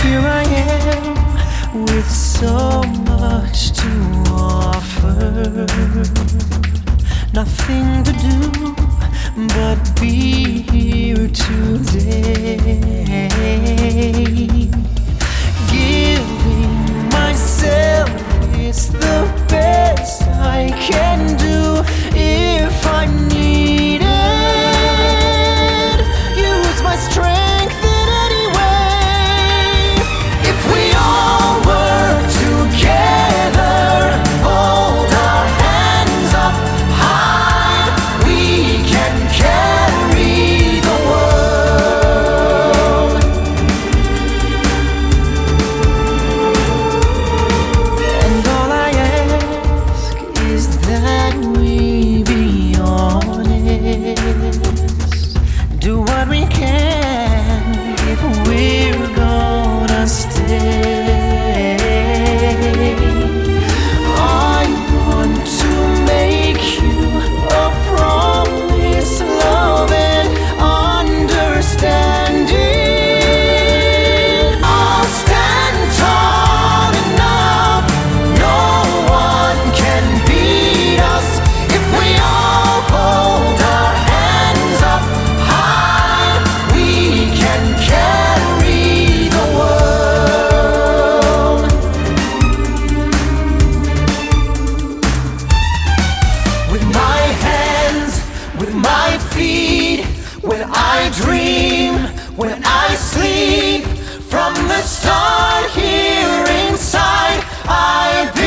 Here I am with so much to offer. Nothing to do but be here today. Giving myself is the best I can do. If I need it, use my strength in any way. If we all work together, hold our hands up high, we can carry the world. And all I ask is that we be honest, do what we can if we're gonna stay. I want to make you a promise, love and understanding. I'll stand tall enough, no one can beat us. If we all hold our hands up high, we can carry the world. With my hands, with my feet, when I dream, when I sleep, from the start here inside, I